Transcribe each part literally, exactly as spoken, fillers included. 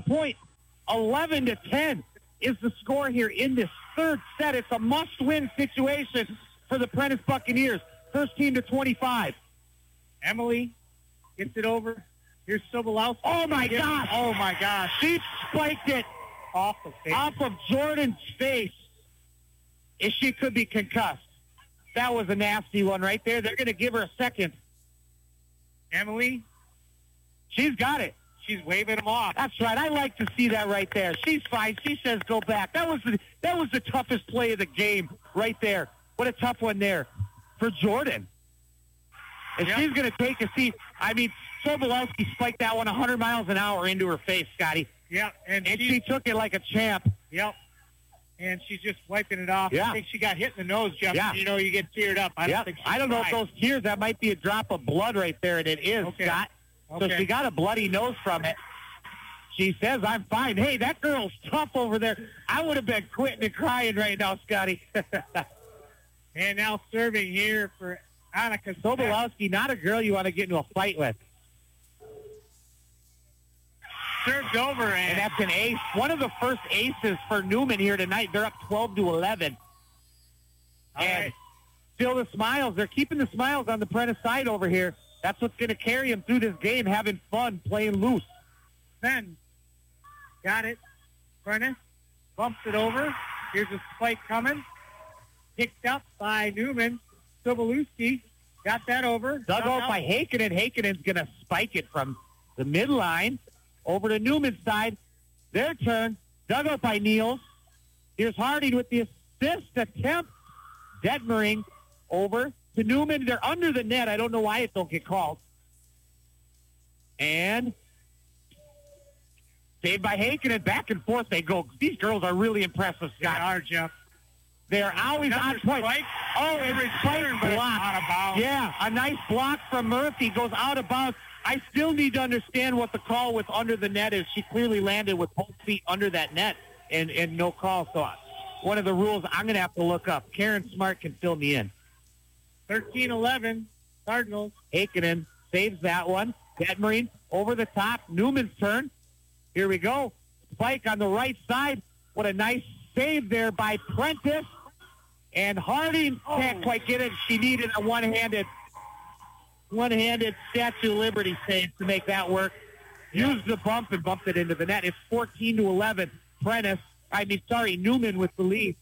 point. eleven to ten is the score here in this third set. It's a must-win situation for the Prentice Buccaneers. First team to twenty-five. Emily gets it over. Here's Sobolowski. Oh, my gosh. Oh, my gosh. She spiked it Off of face. off of Jordan's face. If she could be concussed. That was a nasty one right there. They're going to give her a second. Emily, She's got it. she's waving him off. That's right. I like to see that right there. She's fine. She says go back. That was the, that was the toughest play of the game right there. What a tough one there for Jordan. And Yep. she's going to take a seat. I mean, Sobolowski spiked that one one hundred miles an hour into her face, Scotty. Yep, and, And she, she took it like a champ. yep, and she's just wiping it off. Yeah. I think she got hit in the nose, Jeff. Yeah. You know, you get teared up. I don't Yeah, think she I don't know if tried. those tears, that might be a drop of blood right there, and it is, Okay. Scott. So Okay. she got a bloody nose from it. She says, I'm fine. Hey, that girl's tough over there. I would have been quitting and crying right now, Scotty. And now serving here for Annika Sobolowski, not a girl you want to get into a fight with. served over, And and that's an ace. One of the first aces for Newman here tonight. They're up twelve to eleven. all and right. still the smiles. They're keeping the smiles on the Prentice side over here. That's what's going to carry them through this game, having fun, playing loose. Then got it. Prentice bumps it over. Here's a spike coming. Picked up by Newman. Sobolowski got that over. Dug out by Heikkinen. Heikkinen's going to spike it from the midline over to Newman's side. Their turn. Dug out by Niels. Here's Harding with the assist attempt. Detmering over to Newman. They're under the net. I don't know why it don't get called. And saved by Heikkinen. Back and forth they go. These girls are really impressive, They Scott. are, Jeff. They're always Another on point. spike. Oh, and Every spike turn, but it's block. out of bounds. Yeah, a nice block from Murphy goes out of bounds. I still need to understand what the call with under the net is. She clearly landed with both feet under that net and, and no call. So one of the rules I'm going to have to look up. Karen Smart can fill me in. thirteen eleven Cardinals. Heikkinen saves that one. Detmering over the top. Newman's turn. Here we go. Spike on the right side. What a nice save there by Prentice. And Harding can't quite get it. She needed a one-handed, one-handed Statue of Liberty save to make that work. Used the bump and bumped it into the net. It's fourteen to eleven. Prentice, I mean, sorry, Newman with the lead.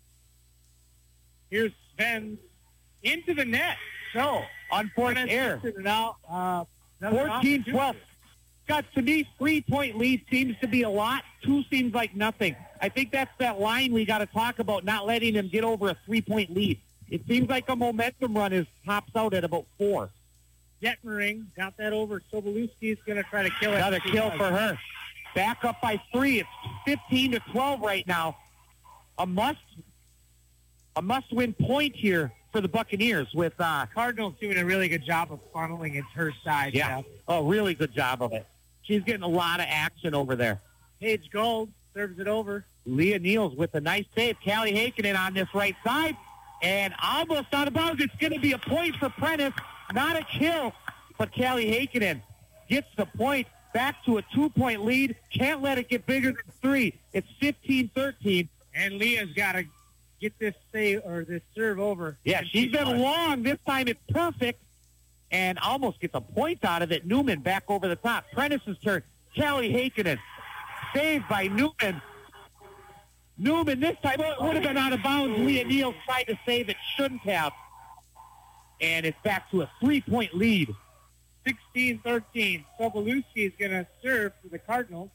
Here's Sven into the net. So, Unforced Prentice error. gets it out. Uh, another fourteen twelve. opportunity. Scott, to me, three-point lead seems to be a lot. Two seems like nothing. I think that's that line we got to talk about, not letting them get over a three-point lead. It seems like a momentum run is tops out at about four. Detmering got that over. Sobolowski's going to try to kill it. Another kill for her. Back up by three. It's fifteen to twelve right now. A must, a must-win point here for the Buccaneers with uh, Cardinals doing a really good job of funneling it her side. yeah, Jeff. oh, really good job of it. She's getting a lot of action over there. Paige Gold serves it over. Leah Niels with a nice save. Callie Heikkinen on this right side. And almost out of bounds. It's going to be a point for Prentice. Not a kill. But Callie Heikkinen gets the point. Back to a two-point lead. Can't let it get bigger than three. It's fifteen thirteen. And Leah's got to get this save or this serve over. Yeah, And she's she been does. long. This time it's perfect. And almost gets a point out of it. Newman back over the top. Prentice's turn. Callie Heikkinen. Saved by Newman. Newman this time would have been out of bounds. Leah Niels tried to save it. Shouldn't have. And it's back to a three-point lead. sixteen thirteen. Sobolewski is going to serve for the Cardinals.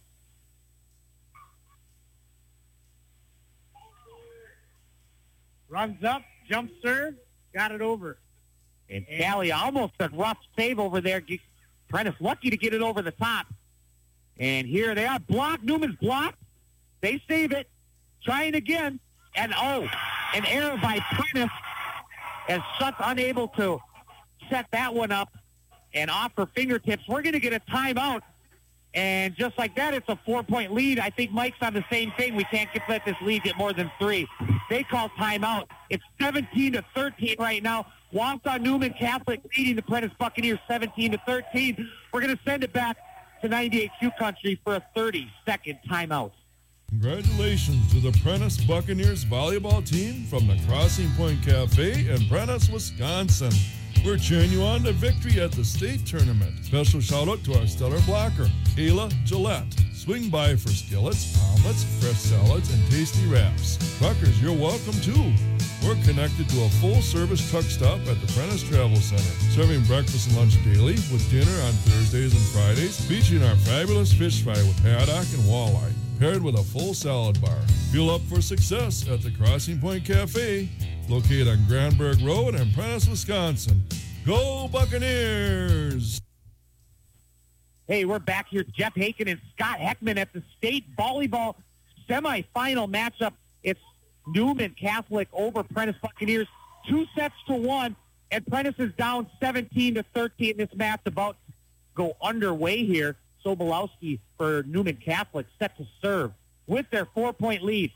Runs up, jump serve, got it over. And Callie almost a rough save over there. Prentice lucky to get it over the top. And here they are. Blocked. Newman's blocked. They save it. Trying again. And, oh, an error by Prentice as Sut's unable to set that one up and off her fingertips. We're going to get a timeout. And just like that, it's a four-point lead. I think Mike's on the same thing. We can't get, let this lead get more than three. They call timeout. It's seventeen to thirteen right now. Wausau Newman Catholic leading the Prentice Buccaneers seventeen to thirteen. We're going to send it back to ninety-eight Q Country for a thirty-second timeout. Congratulations to the Prentice Buccaneers volleyball team from the Crossing Point Cafe in Prentice, Wisconsin. We're cheering you on to victory at the state tournament. Special shout out to our stellar blocker, Kayla Gillette. Swing by for skillets, omelets, fresh salads, and tasty wraps. Truckers, you're welcome too. We're connected to a full-service truck stop at the Prentice Travel Center, serving breakfast and lunch daily with dinner on Thursdays and Fridays, featuring our fabulous fish fry with haddock and walleye, paired with a full salad bar. Fuel up for success at the Crossing Point Cafe, located on Granberg Road in Prentice, Wisconsin. Go Buccaneers! Hey, we're back here. Jeff Haken and Scott Heckman at the state volleyball semifinal matchup. It's Newman Catholic over Prentice Buccaneers, two sets to one, and Prentice is down seventeen to thirteen. This match about to go underway here. Sobolowski for Newman Catholic set to serve with their four-point lead.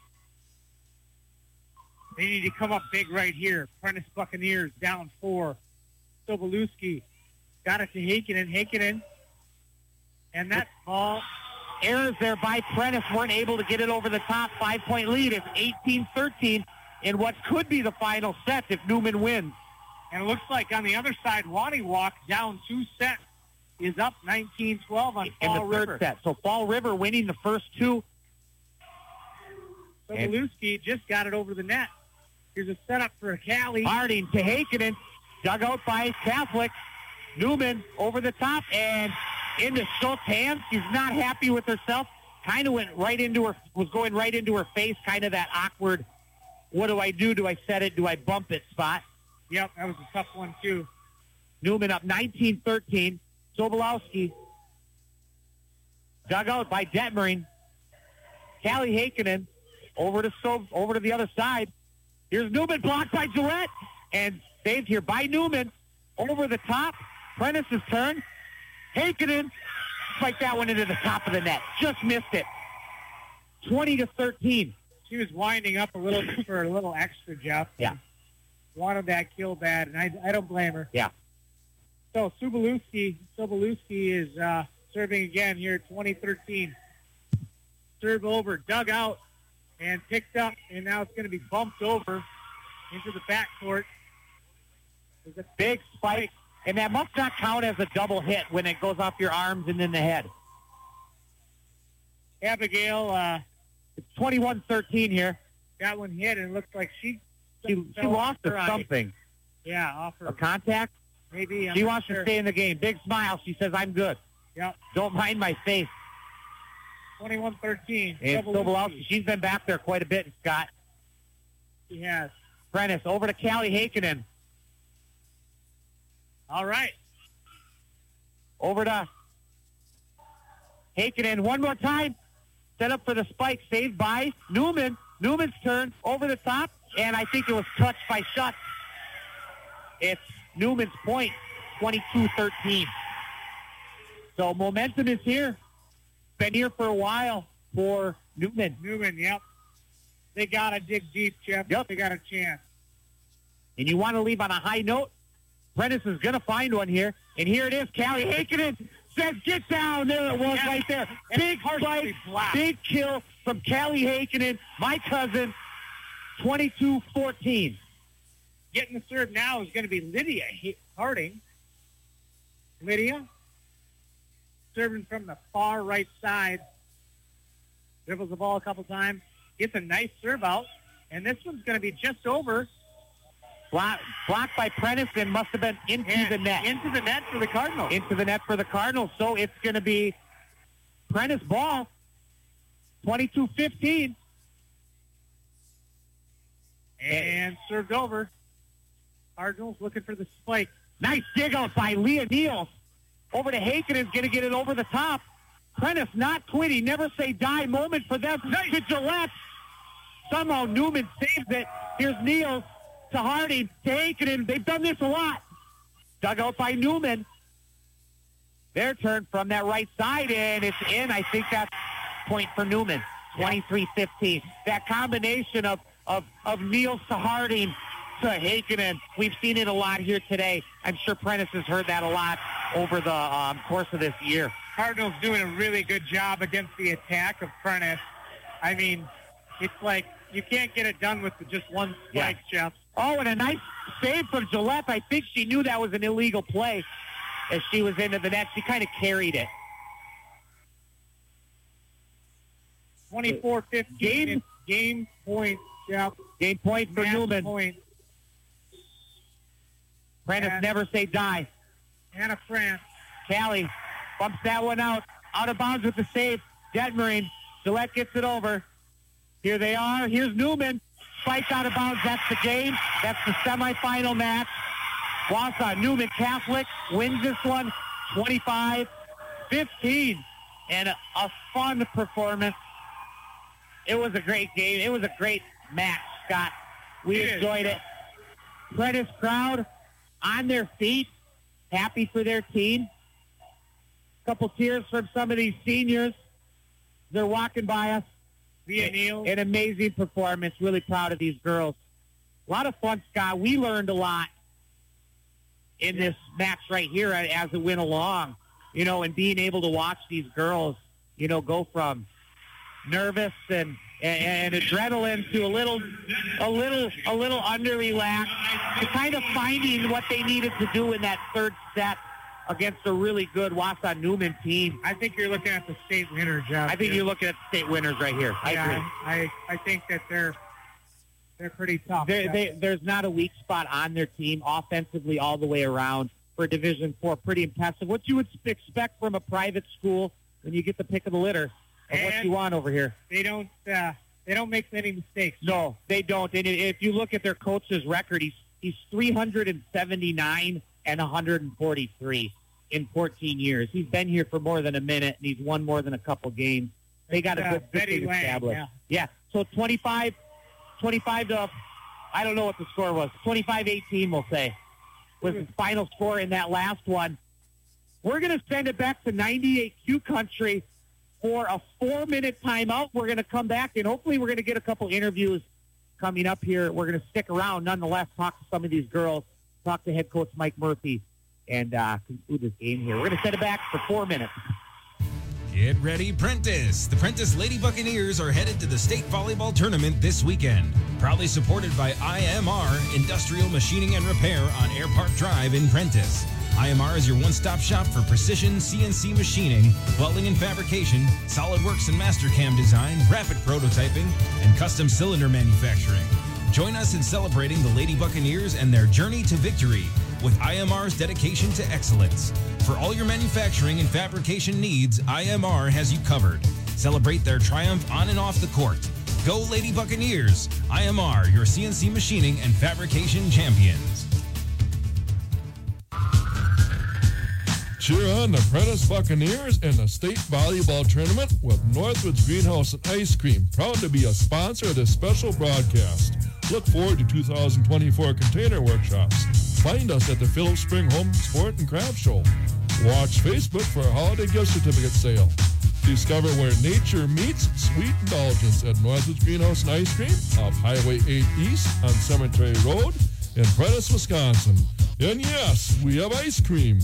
They need to come up big right here. Prentice Buccaneers down four. Sobolowski got it to Heikkinen. Heikkinen. And that ball. Errors there by Prentice. Weren't able to get it over the top. Five-point lead. It's eighteen thirteen in what could be the final set if Newman wins. And it looks like on the other side, Waniwak down two sets is up nineteen twelve on in Fall the third River. set. So Fall River winning the first two. Sobolowski just got it over the net. Here's a setup for Callie. Harding to Heikkinen. Dug out by Catholic. Newman over the top and into Schultz's hands. She's not happy with herself. Kind of went right into her, was going right into her face. Kind of that awkward, what do I do? Do I set it? Do I bump it spot? Yep, that was a tough one too. Newman up nineteen thirteen. Sobolowski dug out by Detmering. Callie Heikkinen over to so over to the other side. Here's Newman blocked by Gillette and saved here by Newman over the top. Prentice's turn. Heikkinen spiked that one into the top of the net. Just missed it. twenty to thirteen. She was winding up a little for a little extra, Jeff. Yeah. Wanted that kill bad, and I, I don't blame her. Yeah. So Sobolowski, Sobolowski is uh, serving again here, twenty thirteen. Serve over, dug out, and picked up, and now it's going to be bumped over into the backcourt. There's a big spike, and that must not count as a double hit when it goes off your arms and then the head. Abigail, uh, it's twenty-one thirteen here. Got one hit, and it looks like she She, she lost her or eye. something. Yeah, off her. A contact? Maybe. I'm She not wants sure. to stay in the game. Big smile. She says, I'm good. Yep. Don't mind my face. twenty-one thirteen. And Sobolowski, she's been back there quite a bit, Scott. She has. Prentice over to Callie Heikkinen. All right. Over to Heikkinen one more time. Set up for the spike. Saved by Newman. Newman's turn over the top. And I think it was touched by Schutz. It's Newman's point, twenty-two thirteen. So momentum is here. Been here for a while for Newman. Newman, yep. They got to dig deep, Jeff. Yep. They got a chance. And you want to leave on a high note? Prentice is going to find one here. And here it is. Callie Heikkinen says, get down. There it was Yes. right there. And Big partially spike, blocked. big kill from Callie Heikkinen, my cousin, twenty-two fourteen. Getting the serve now is going to be Lydia Harding. Lydia serving from the far right side. Dribbles the ball a couple times. Gets a nice serve out. And this one's going to be just over. Block, blocked by Prentice and must have been into and the net. Into the net for the Cardinals. Into the net for the Cardinals. So it's going to be Prentice ball, twenty-two fifteen. And served over. Cardinals looking for the spike. Nice dig out by Leah Niels. Over to Heikkinen is going to get it over the top. Prentice not quitting. Never say die moment for them. Nice to Gillette. Somehow Newman saves it. Here's Niels to Harding to Heikkinen. They've done this a lot. Dug out by Newman. Their turn from that right side, and it's in. I think that's point for Newman. twenty-three fifteen. That combination of, of, of Niels to Harding to Heikkinen, we've seen it a lot here today. I'm sure Prentice has heard that a lot over the um, course of this year. Cardinals doing a really good job against the attack of Prentice. I mean, it's like you can't get it done with just one spike, Yeah. Jeff. Oh, and a nice save from Gillette. I think she knew that was an illegal play as she was into the net. She kind of carried it. twenty-four fifteen. Game- Game point, Jeff. Game point for Match Newman. point. Prentice And- never say die. Anna France. Callie bumps that one out. Out of bounds with the save. Detmering. Gillette gets it over. Here they are. Here's Newman. Spikes out of bounds. That's the game. That's the semifinal match. Wausau Newman Catholic wins this one twenty-five fifteen. And a, a fun performance. It was a great game. It was a great match, Scott. We It is. enjoyed it. Prentice crowd on their feet, happy for their team. Couple tears from some of these seniors. They're walking by us. Via Neal. An amazing performance. Really proud of these girls. A lot of fun, Scott. We learned a lot in this match right here as it went along. You know, and being able to watch these girls, you know, go from nervous and, and, and adrenaline to a little, a little, a little under relaxed to kind of finding what they needed to do in that third set against a really good Wausau Newman team. I think you're looking at the state winner, Jeff. I think you're looking at the state winners right here. I yeah, agree. I, I think that they're they're pretty tough. They, Jeff. they, there's not a weak spot on their team offensively all the way around for Division Four. Pretty impressive. What you would expect from a private school when you get the pick of the litter of what And- you want over here. They don't uh, they don't make many mistakes. No, they don't. And if you look at their coach's record, he's he's three hundred seventy-nine and one hundred forty-three in fourteen years. He's been here for more than a minute, and he's won more than a couple games. They got a Uh, good Betty system Lang, established. yeah. Yeah. So twenty-five, twenty-five to, I don't know what the score was. twenty-five eighteen, we'll say, was the final score in that last one. We're going to send it back to ninety-eight Q Country for a four-minute timeout. We're going to come back, and hopefully we're going to get a couple interviews coming up here. We're going to stick around, nonetheless, talk to some of these girls, talk to head coach Mike Murphy, and uh, conclude this game here. We're going to send it back for four minutes. Get ready, Prentice. The Prentice Lady Buccaneers are headed to the state volleyball tournament this weekend. Proudly supported by I M R, Industrial Machining and Repair on Air Park Drive in Prentice. I M R is your one-stop shop for precision C N C machining, welding and fabrication, SolidWorks and Mastercam design, rapid prototyping, and custom cylinder manufacturing. Join us in celebrating the Lady Buccaneers and their journey to victory with I M R's dedication to excellence. For all your manufacturing and fabrication needs, I M R has you covered. Celebrate their triumph on and off the court. Go Lady Buccaneers! I M R, your C N C machining and fabrication champions. Cheer on the Prentice Buccaneers in the state volleyball tournament with Northwoods Greenhouse and Ice Cream, proud to be a sponsor of this special broadcast. Look forward to two thousand twenty-four container workshops. Find us at the Phillips Spring Home Sport and Craft Show. Watch Facebook for a holiday gift certificate sale. Discover where nature meets sweet indulgence at Northwoods Greenhouse and Ice Cream off Highway eight East on Cemetery Road in Prentice, Wisconsin. And yes, we have ice cream.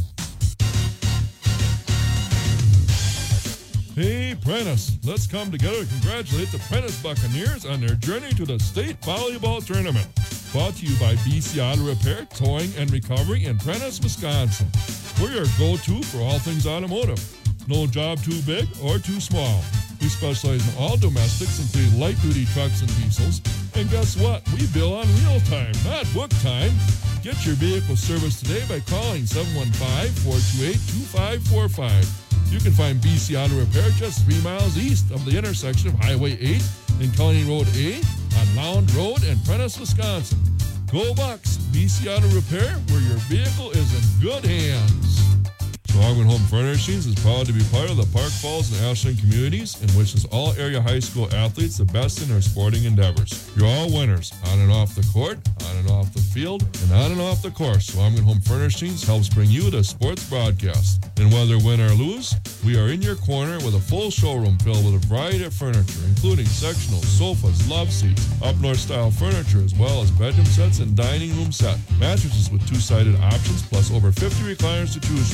Hey, Prentice, let's come together to congratulate the Prentice Buccaneers on their journey to the state volleyball tournament. Brought to you by B C Auto Repair, Towing, and Recovery in Prentice, Wisconsin. We're your go-to for all things automotive. No job too big or too small. We specialize in all domestics, including light-duty trucks and diesels. And guess what? We bill on real time, not book time. Get your vehicle serviced today by calling seven one five, four two eight, two five four five. You can find B C Auto Repair just three miles east of the intersection of Highway eight and County Road A on Lound Road in Prentice, Wisconsin. Go Bucks! B C Auto Repair, where your vehicle is in good hands. Swagman Home Furnishings is proud to be part of the Park Falls and Ashland communities, in which is all area high school athletes the best in their sporting endeavors. You're all winners, on and off the court, on and off the field, and on and off the course. Swagman Home Furnishings helps bring you the sports broadcast. And whether win or lose, we are in your corner with a full showroom filled with a variety of furniture, including sectionals, sofas, love seats, up-north style furniture, as well as bedroom sets and dining room set, mattresses with two-sided options, plus over fifty recliners to choose from.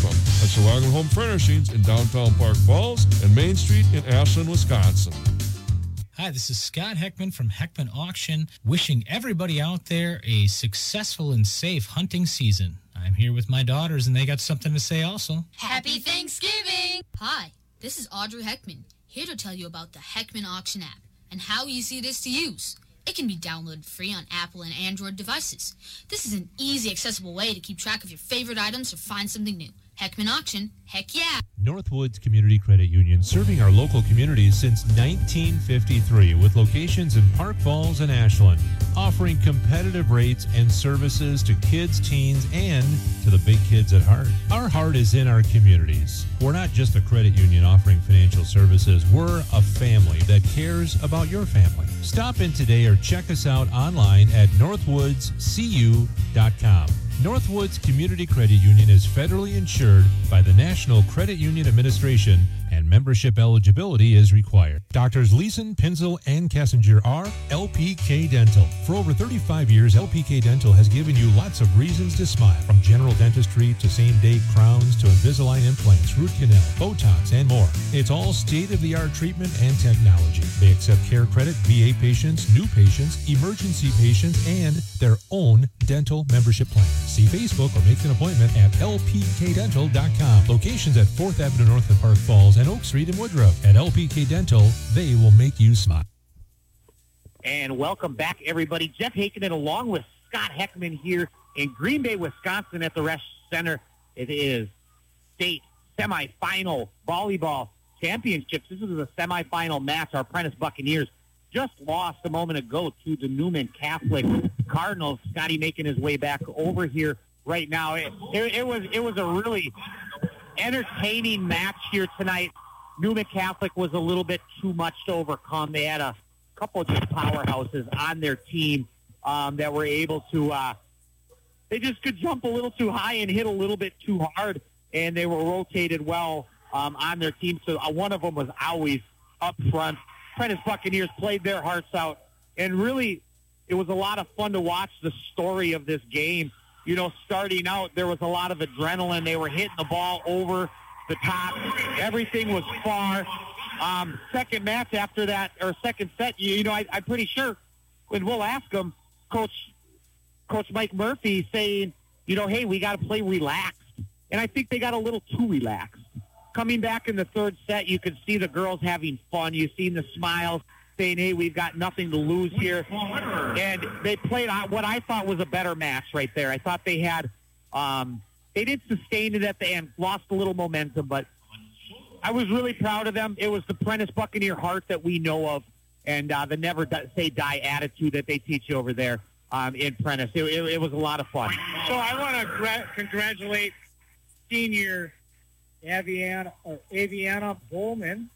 Shelagon Home Furnishings in downtown Park Falls and Main Street in Ashland, Wisconsin. Hi, this is Scott Heckman from Heckman Auction, wishing everybody out there a successful and safe hunting season. I'm here with my daughters, and they got something to say also. Happy Thanksgiving! Hi, this is Audrey Heckman, here to tell you about the Heckman Auction app and how easy it is to use. It can be downloaded free on Apple and Android devices. This is an easy, accessible way to keep track of your favorite items or find something new. Heckman Auction, heck yeah! Northwoods Community Credit Union, serving our local communities since nineteen fifty-three with locations in Park Falls and Ashland, offering competitive rates and services to kids, teens, and to the big kids at heart. Our heart is in our communities. We're not just a credit union offering financial services. We're a family that cares about your family. Stop in today or check us out online at northwoods c u dot com. Northwoods Community Credit Union is federally insured by the National Credit Union Administration, and membership eligibility is required. Doctors Leeson, Pinzel, and Kessinger are L P K Dental. For over thirty-five years, L P K Dental has given you lots of reasons to smile, from general dentistry to same-day crowns to Invisalign implants, root canal, Botox, and more. It's all state-of-the-art treatment and technology. They accept care credit, V A patients, new patients, emergency patients, and their own dental membership plan. See Facebook or make an appointment at L P K dental dot com. Locations at fourth Avenue North in Park Falls and Oak Street in Woodruff. At L P K Dental, they will make you smile. And welcome back, everybody. Jeff Hakenin along with Scott Heckman here in Green Bay, Wisconsin at the Resch Center. It is state semifinal volleyball championships. This is a semifinal match. Our Prentice Buccaneers just lost a moment ago to the Newman Catholic Cardinals. Scotty making his way back over here right now. It, it, it was it was a really entertaining match here tonight. Newman Catholic was a little bit too much to overcome. They had a couple of just powerhouses on their team um, that were able to, uh, they just could jump a little too high and hit a little bit too hard, and they were rotated well um, on their team. So uh, one of them was always up front. Prentice Buccaneers played their hearts out, and really it was a lot of fun to watch the story of this game. You know, starting out, there was a lot of adrenaline. They were hitting the ball over the top. Everything was far. Um, second match after that, or second set, you, you know, I, I'm pretty sure when we'll ask them, Coach Coach Mike Murphy saying, you know, hey, we got to play relaxed. And I think they got a little too relaxed. Coming back in the third set, you could see the girls having fun. You've seen the smiles, saying, hey, we've got nothing to lose here. And they played what I thought was a better match right there. I thought they had, um, they did sustain it at the end, lost a little momentum, but I was really proud of them. It was the Prentice Buccaneer heart that we know of, and uh, the never say die attitude that they teach you over there um, in Prentice. It, it, it was a lot of fun. So I want to gra- congratulate senior Aviana, or Aviana Bowman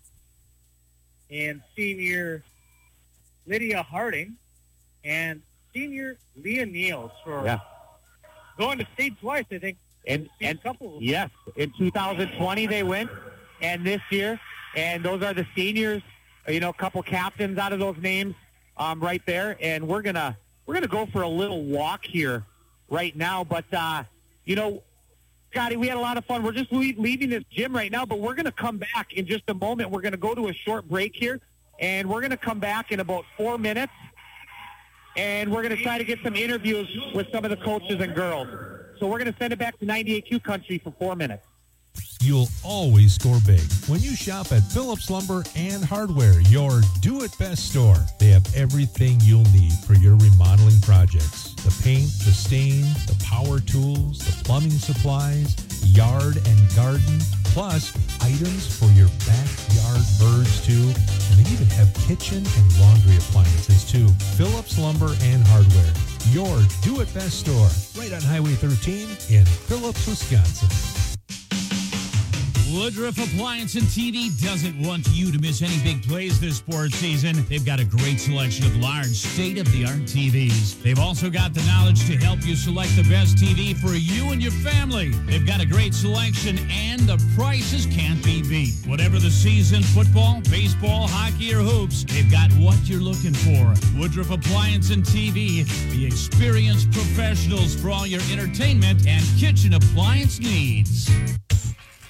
and senior Lydia Harding and senior Leah Niels for yeah. going to state twice, I think. And, and a couple. Yes, in two thousand twenty they went, and this year, and those are the seniors. You know, a couple captains out of those names um, right there, and we're gonna we're gonna go for a little walk here right now. But uh, you know, Scotty, we had a lot of fun. We're just leaving this gym right now, but we're gonna come back in just a moment. We're gonna go to a short break here, and we're gonna come back in about four minutes, and we're gonna try to get some interviews with some of the coaches and girls. So we're going to send it back to ninety-eight Q Country for four minutes. You'll always score big when you shop at Phillips Lumber and Hardware, your do-it-best store. They have everything you'll need for your remodeling projects. The paint, the stain, the power tools, the plumbing supplies, yard and garden, plus items for your backyard birds too. And they even have kitchen and laundry appliances too. Phillips Lumber and Hardware, your do-it-best store, right on Highway thirteen in Phillips, Wisconsin. Woodruff Appliance and T V doesn't want you to miss any big plays this sports season. They've got a great selection of large, state-of-the-art T Vs. They've also got the knowledge to help you select the best T V for you and your family. They've got a great selection, and the prices can't be beat. Whatever the season, football, baseball, hockey, or hoops, they've got what you're looking for. Woodruff Appliance and T V, the experienced professionals for all your entertainment and kitchen appliance needs.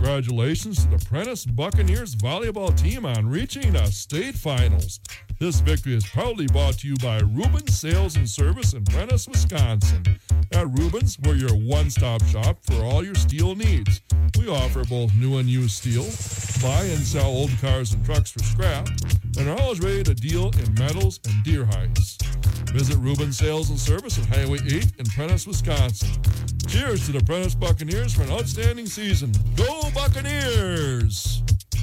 Congratulations to the Prentice Buccaneers volleyball team on reaching the state finals. This victory is proudly brought to you by Rubens Sales and Service in Prentice, Wisconsin. At Rubens, we're your one-stop shop for all your steel needs. We offer both new and used steel, buy and sell old cars and trucks for scrap, and are always ready to deal in metals and deer hides. Visit Rubens Sales and Service at Highway eight in Prentice, Wisconsin. Cheers to the Prentice Buccaneers for an outstanding season. Go Buccaneers!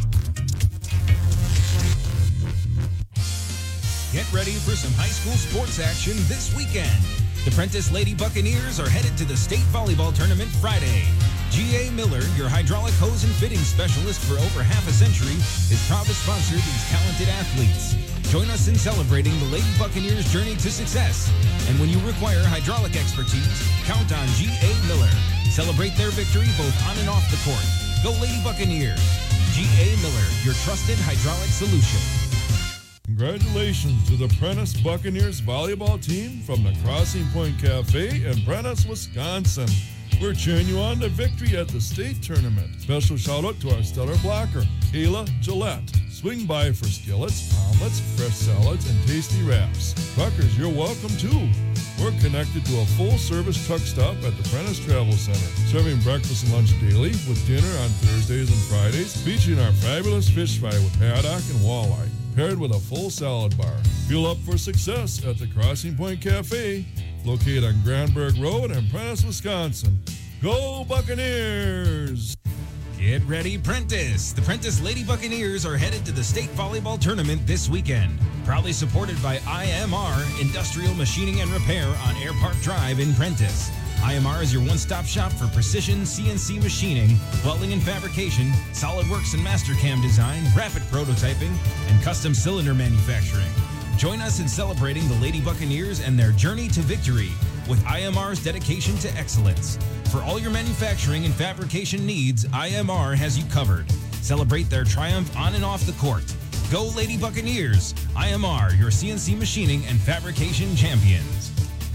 Get ready for some high school sports action this weekend. The Prentice Lady Buccaneers are headed to the state volleyball tournament Friday. G A. Miller, your hydraulic hose and fitting specialist for over half a century, is proud to sponsor these talented athletes. Join us in celebrating the Lady Buccaneers' journey to success. And when you require hydraulic expertise, count on G A. Miller. Celebrate their victory both on and off the court. Go Lady Buccaneers. G A. Miller, your trusted hydraulic solution. Congratulations to the Prentice Buccaneers volleyball team from the Crossing Point Cafe in Prentice, Wisconsin. We're cheering you on to victory at the state tournament. Special shout out to our stellar blocker, Kayla Gillette. Swing by for skillets, omelets, fresh salads, and tasty wraps. Truckers, you're welcome too. We're connected to a full-service truck stop at the Prentice Travel Center, serving breakfast and lunch daily with dinner on Thursdays and Fridays, featuring our fabulous fish fry with haddock and walleye, paired with a full salad bar. Fuel up for success at the Crossing Point Cafe, located on Granberg Road in Prentice, Wisconsin. Go Buccaneers! Get ready, Prentice! The Prentice Lady Buccaneers are headed to the state volleyball tournament this weekend. Proudly supported by I M R, Industrial Machining and Repair on Air Park Drive in Prentice. I M R is your one-stop shop for precision C N C machining, welding and fabrication, SolidWorks and Mastercam design, rapid prototyping, and custom cylinder manufacturing. Join us in celebrating the Lady Buccaneers and their journey to victory with I M R's dedication to excellence. For all your manufacturing and fabrication needs, I M R has you covered. Celebrate their triumph on and off the court. Go Lady Buccaneers! I M R, your C N C machining and fabrication champions.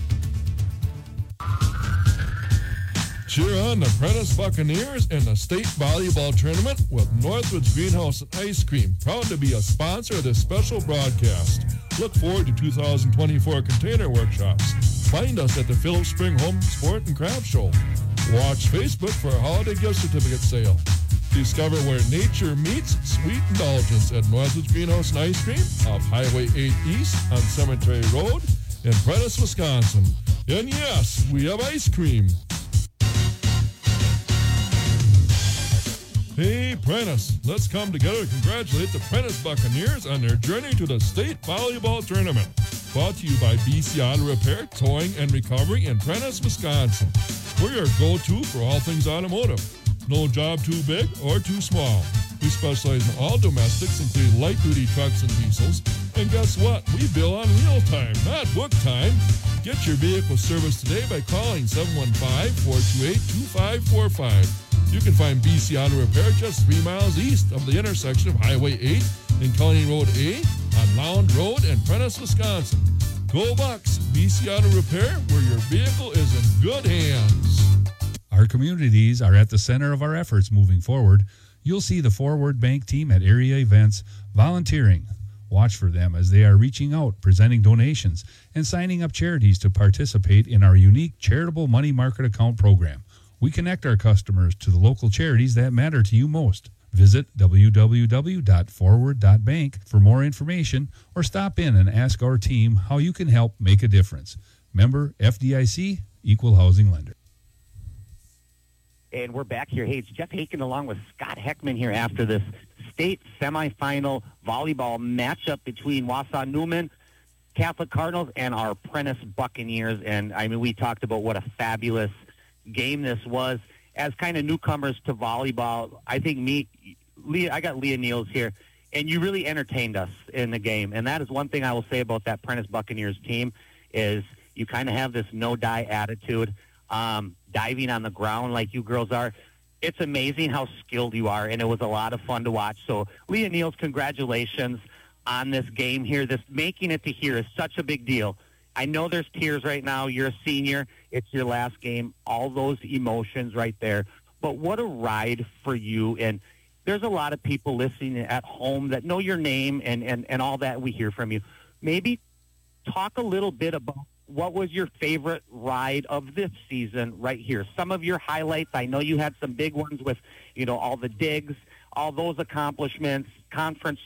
Cheer on the Prentice Buccaneers in the state volleyball tournament with Northwoods Greenhouse and Ice Cream, proud to be a sponsor of this special broadcast. Look forward to two thousand twenty-four container workshops. Find us at the Phillips Spring Home Sport and Craft Show. Watch Facebook for a holiday gift certificate sale. Discover where nature meets sweet indulgence at Northwoods Greenhouse and Ice Cream off Highway eight East on Cemetery Road in Prentice, Wisconsin. And yes, we have ice cream. Hey, Prentice, let's come together to congratulate the Prentice Buccaneers on their journey to the state volleyball tournament. Brought to you by B C Auto Repair, Towing, and Recovery in Prentice, Wisconsin. We're your go-to for all things automotive. No job too big or too small. We specialize in all domestics, including light-duty trucks and diesels. And guess what? We bill on real time, not book time. Get your vehicle serviced today by calling seven one five, four two eight, two five four five. You can find B C Auto Repair just three miles east of the intersection of Highway eight and County Road A on Lounge Road in Prentice, Wisconsin. Go Bucks! B C Auto Repair, where your vehicle is in good hands. Our communities are at the center of our efforts moving forward. You'll see the Forward Bank team at area events volunteering. Watch for them as they are reaching out, presenting donations, and signing up charities to participate in our unique charitable money market account program. We connect our customers to the local charities that matter to you most. Visit w w w dot forward dot bank for more information or stop in and ask our team how you can help make a difference. Member F D I C, Equal Housing Lender. And we're back here. Hey, it's Jeff Haken along with Scott Heckman here after this state semifinal volleyball matchup between Wausau Newman Catholic Cardinals and our Prentice Buccaneers. And, I mean, we talked about what a fabulous game this was. As kind of newcomers to volleyball, I think me, Leah, I got Leah Niels here, and you really entertained us in the game. And that is one thing I will say about that Prentice Buccaneers team is you kind of have this no-die attitude, um, diving on the ground like you girls are. It's amazing how skilled you are, and it was a lot of fun to watch. So, Leah Niels, congratulations on this game here. This making it to here is such a big deal. I know there's tears right now. You're a senior. It's your last game. All those emotions right there. but what a ride for you. And there's a lot of people listening at home that know your name and, and, and all that we hear from you. Maybe talk a little bit about what was your favorite ride of this season right here. Some of your highlights. I know you had some big ones with, you know, all the digs, all those accomplishments, conference,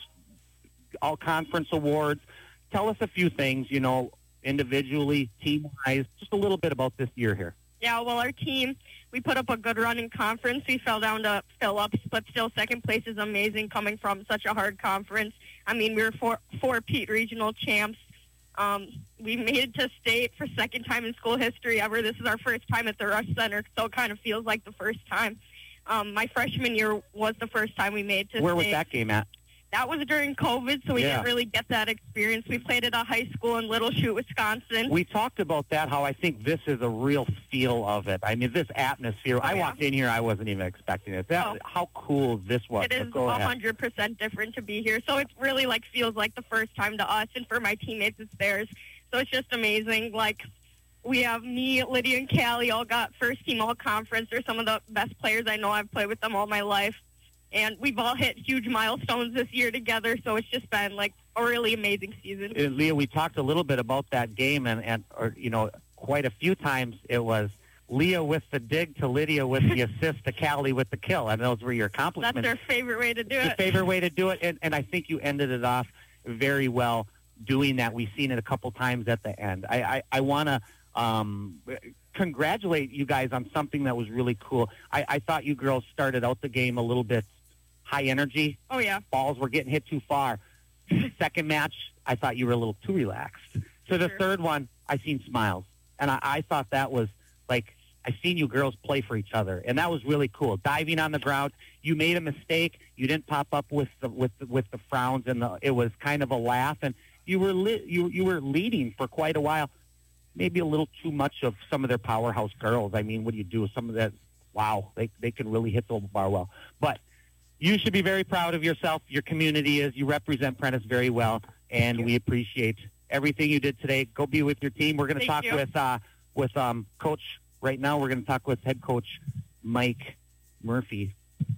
all conference awards. Tell us a few things, you know, individually, team-wise, just a little bit about this year here. Yeah, well, our team, we put up a good run in conference. We fell down to Phillips, but still second place is amazing coming from such a hard conference. I mean, we were four, four Pete regional champs. Um, we made it to state for second time in school history ever. This is our first time at the Rush Center, so it kind of feels like the first time. Um, my freshman year was the first time we made it to Where state. was that game at? That was during COVID, so we Yeah. didn't really get that experience. We played at a high school in Little Chute, Wisconsin. We talked about that, how I think this is a real feel of it. I mean, this atmosphere. I yeah. walked in here, I wasn't even expecting it. That, Oh. How cool this was. It is But go one ahead. hundred percent different to be here. So it really, like, feels like the first time to us, and for my teammates, it's theirs. So it's just amazing. Like, we have me, Lydia, and Callie all got first team all conference. They're some of the best players I know. I've played with them all my life. And we've all hit huge milestones this year together, so it's just been, like, a really amazing season. Uh, Leah, we talked a little bit about that game, and, and or, you know, quite a few times it was Leah with the dig to Lydia with the assist to Callie with the kill, and those were your accomplishments. That's their favorite way to do Your it. favorite way to do it, and, and I think you ended it off very well doing that. We've seen it a couple times at the end. I, I, I want to um, congratulate you guys on something that was really cool. I, I thought you girls started out the game a little bit high energy. Oh, yeah. Balls were getting hit too far. Second match, I thought you were a little too relaxed. So the Sure. third one, I seen smiles. And I, I thought that was like, I seen you girls play for each other. And that was really cool. Diving on the ground, you made a mistake. You didn't pop up with the, with the, with the frowns, and the, it was kind of a laugh. And you were, li- you, you were leading for quite a while. Maybe a little too much of some of their powerhouse girls. I mean, what do you do with some of that? Wow, they, they can really hit the bar well. But you should be very proud of yourself. Your community is. You represent Prentice very well, and we appreciate everything you did today. Go be with your team. We're going to Thank talk you. with uh, with um, Coach right now. We're going to talk with head coach Mike Murphy.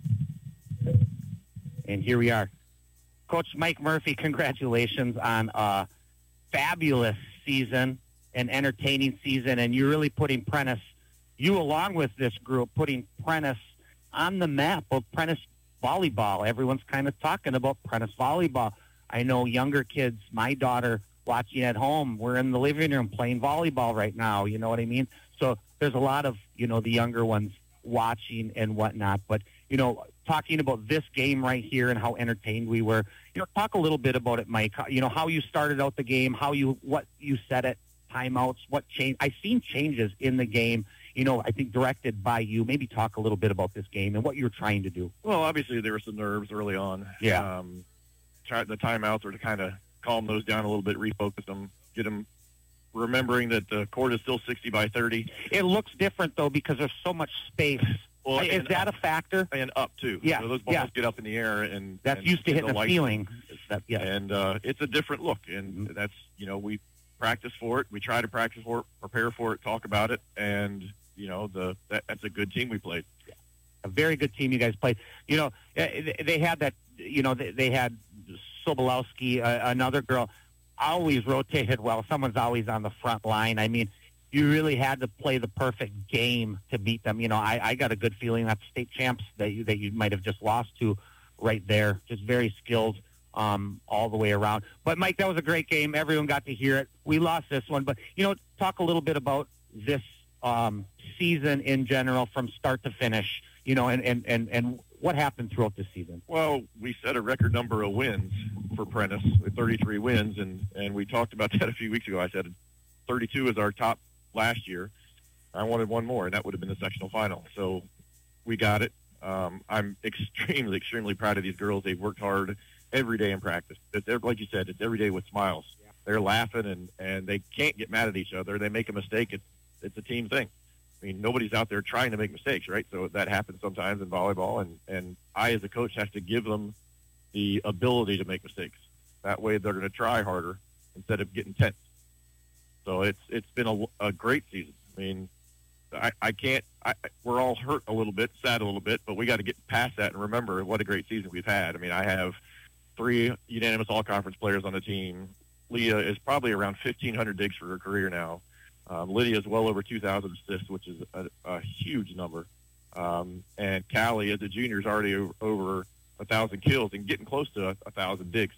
And here we are. Coach Mike Murphy, congratulations on a fabulous season, an entertaining season, and you're really putting Prentice, you along with this group, putting Prentice on the map of Prentice volleyball. Everyone's kind of talking about Prentice volleyball. I know younger kids, my daughter watching at home, we're in the living room playing volleyball right now. You know what I mean? So there's a lot of, you know, the younger ones watching and whatnot. But, you know, talking about this game right here and how entertained we were, you know, talk a little bit about it, Mike. You know, how you started out the game, how you, what you said it, timeouts, what changed. I've seen changes in the game, you know, I think directed by you. Maybe talk a little bit about this game and what you're trying to do. Well, obviously there were some nerves early on. Yeah. Um, try, the timeouts were to kind of calm those down a little bit, refocus them, get them remembering that the court is still sixty by thirty. It looks different, though, because there's so much space. Well, is and that up, a factor? And up, too. Yeah, So those balls yeah. get up in the air. and That's and used to get hitting the a light. ceiling. That, yeah. And uh, it's a different look. And Mm-hmm. that's, you know, we practice for it. We try to practice for it, prepare for it, talk about it. And, you know, the that, that's a good team we played. A very good team you guys played. You know, eh, they had that, you know, they, they had Sobolowski, uh, another girl, always rotated well. Someone's always on the front line. I mean, you really had to play the perfect game to beat them. You know, I, I got a good feeling that's state champs that you, that you might have just lost to right there. Just very skilled um, all the way around. But, Mike, that was a great game. Everyone got to hear it. We lost this one. But, you know, talk a little bit about this um, season in general from start to finish, you know, and, and, and, and what happened throughout the season. Well, we set a record number of wins for Prentice with thirty-three wins, and, and we talked about that a few weeks ago. I said thirty-two is our top last year. I wanted one more, and that would have been the sectional final. So we got it. Um, I'm extremely, extremely proud of these girls. They've worked hard every day in practice. It's, like you said, it's every day with smiles. Yeah. They're laughing, and, and they can't get mad at each other. They make a mistake. It's, it's a team thing. I mean, nobody's out there trying to make mistakes, right? So that happens sometimes in volleyball, and, and I, as a coach, have to give them the ability to make mistakes. That way they're going to try harder instead of getting tense. So it's it's been a, a great season. I mean, I, I can't. I, we're all hurt a little bit, sad a little bit, but we got to get past that and remember what a great season we've had. I mean, I have three unanimous all-conference players on the team. Leah is probably around fifteen hundred digs for her career now. Um, Lydia is well over two thousand assists, which is a, a huge number. Um, and Callie, as a junior, is already over, over one thousand kills and getting close to one thousand digs.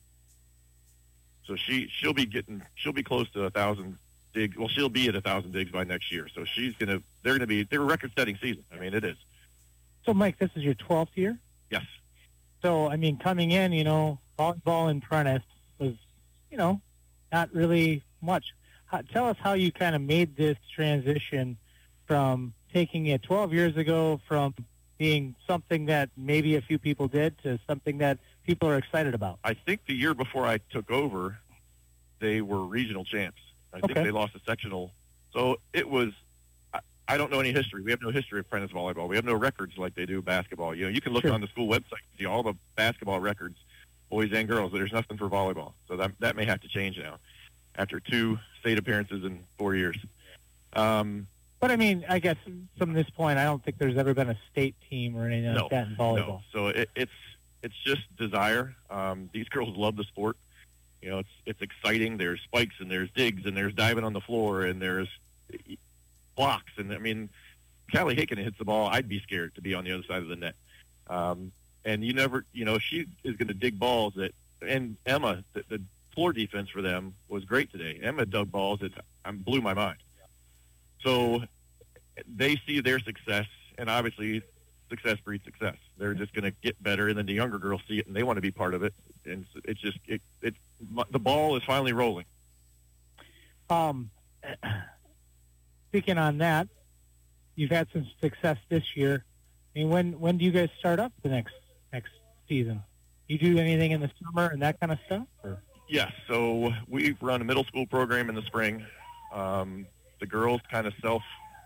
So she, she'll be getting, she'll be close to one thousand digs. Well, she'll be at one thousand digs by next year. So she's going to, they're going to be, they're a record-setting season. I mean, it is. So, Mike, this is your twelfth year? Yes. So, I mean, coming in, you know, volleyball in Prentice was, you know, not really much. How, tell us how you kind of made this transition from taking it twelve years ago from being something that maybe a few people did to something that people are excited about. I think the year before I took over, they were regional champs. I Okay. think they lost a sectional. So it was, I, I don't know any history. We have no history of Prentice volleyball. We have no records like they do basketball. You know, you can look Sure. on the school website and see all the basketball records, boys and girls, but there's nothing for volleyball. So that, that may have to change now after two state appearances in four years. Um, But, I mean, I guess from this point, I don't think there's ever been a state team or anything no, like that in volleyball. no. So it, it's it's just desire. Um, these girls love the sport. You know, it's it's exciting. There's spikes and there's digs and there's diving on the floor and there's blocks. And, I mean, Callie Hicken hits the ball. I'd be scared to be on the other side of the net. Um, and you never, you know, she is going to dig balls that, and Emma, the, the floor defense for them was great today. Emma dug balls that um, blew my mind. So they see their success, and obviously success breeds success. They're just going to get better, and then the younger girls see it, and they want to be part of it. And it's just it, it the ball is finally rolling. Um, speaking on that, you've had some success this year. I mean, when when do you guys start up the next next season? You do anything in the summer and that kind of stuff? Or? Yes. So we run a middle school program in the spring. Um, the girls kind of self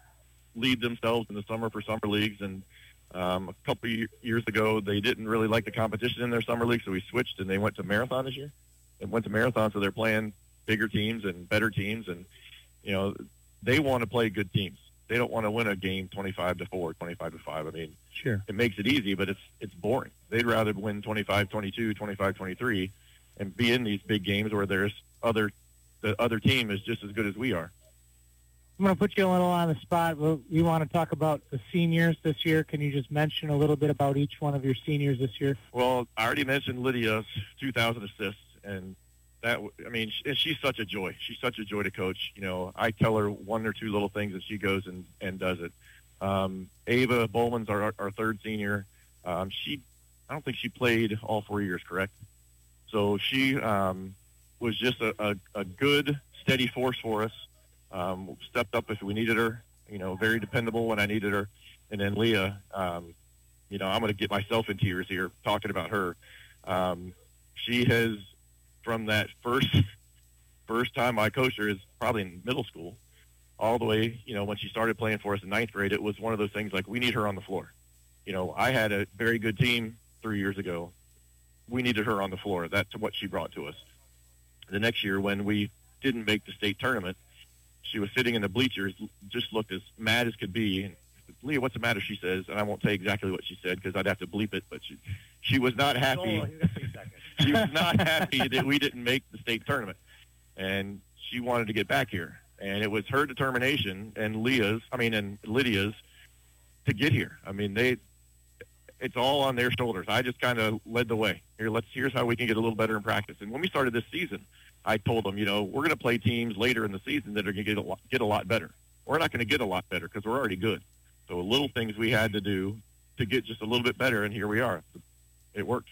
lead themselves in the summer for summer leagues, and um, a couple of years ago they didn't really like the competition in their summer league, so we switched and they went to marathon this year. And went to marathon, so they're playing bigger teams and better teams, and you know they want to play good teams. They don't want to win a game twenty-five to four, twenty-five to five. I mean, sure, it makes it easy, but it's it's boring. They'd rather win twenty-five twenty-two, twenty-five twenty-three, and be in these big games where there's other the other team is just as good as we are. I'm going to put you a little on the spot. We we want to talk about the seniors this year. Can you just mention a little bit about each one of your seniors this year? Well, I already mentioned Lydia's two thousand assists, and that, I mean, she's such a joy. She's such a joy to coach. You know, I tell her one or two little things, and she goes and, and does it. Um, Ava Bowman's our, our third senior. Um, she, I don't think she played all four years, correct? So she um, was just a, a, a good, steady force for us. Um, stepped up if we needed her, you know, very dependable when I needed her. And then Leah, um, you know, I'm going to get myself in tears here talking about her. Um, she has, from that first first time I coached her, is probably in middle school, all the way, you know, when she started playing for us in ninth grade, it was one of those things like, we need her on the floor. You know, I had a very good team three years ago. We needed her on the floor. That's what she brought to us. The next year, when we didn't make the state tournament, she was sitting in the bleachers, just looked as mad as could be. And, Leah, what's the matter, she says, and I won't say exactly what she said because I'd have to bleep it, but she, she was not happy. She was not happy that we didn't make the state tournament, and she wanted to get back here. And it was her determination and Leah's, I mean, and Lydia's to get here. I mean, they, it's all on their shoulders. I just kind of led the way. Here, let's, here's how we can get a little better in practice. And when we started this season, I told them, you know, we're going to play teams later in the season that are going to get a lot, get a lot better. We're not going to get a lot better because we're already good. So little things we had to do to get just a little bit better, and here we are. It worked.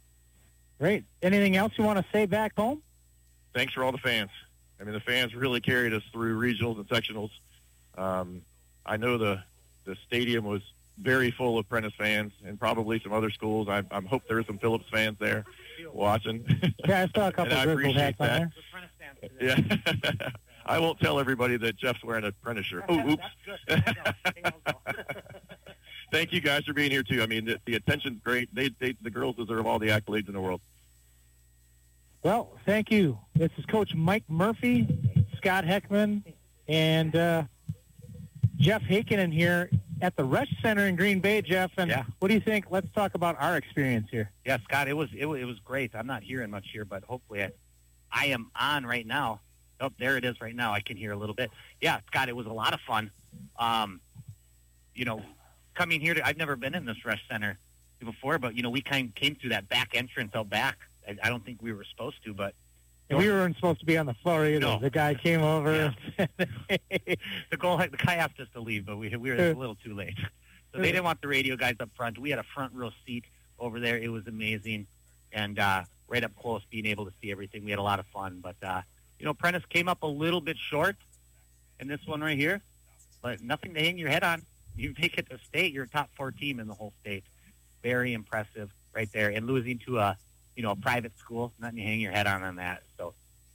Great. Anything else you want to say back home? Thanks for all the fans. I mean, the fans really carried us through regionals and sectionals. Um, I know the the stadium was very full of Prentice fans and probably some other schools. I, I hope there's some Phillips fans there watching. Yeah, I saw a couple And I of Griswold hats appreciate on that. there. Yeah. I won't tell everybody that Jeff's wearing a Prentice shirt. Oh, oops. Thank you guys for being here, too. I mean, the, the attention's great. They, they, the girls deserve all the accolades in the world. Well, thank you. This is Coach Mike Murphy, Scott Heckman, and uh, Jeff Heikkinen here at the Rush Center in Green Bay, Jeff. And Yeah. what do you think? Let's talk about our experience here. Yeah, Scott, it was it, was- it was great. I'm not hearing much here, but hopefully I, I am on right now. Oh, there it is right now. I can hear a little bit. Yeah, Scott, it was a lot of fun. Um, you know, coming here to, I've never been in this Rush Center before, but, you know, we kind of came through that back entrance out back. I, I don't think we were supposed to, but. And we weren't supposed to be on the floor either. No. The guy came over. Yeah. the goal, the guy asked us to leave, but we we were a little too late. So they didn't want the radio guys up front. We had a front row seat over there. It was amazing, and uh, right up close, being able to see everything. We had a lot of fun. But uh, you know, Prentice came up a little bit short in this one right here, but nothing to hang your head on. You make it to state, you're a top four team in the whole state. Very impressive right there, and losing to a you know a private school, nothing to hang your head on on that. So.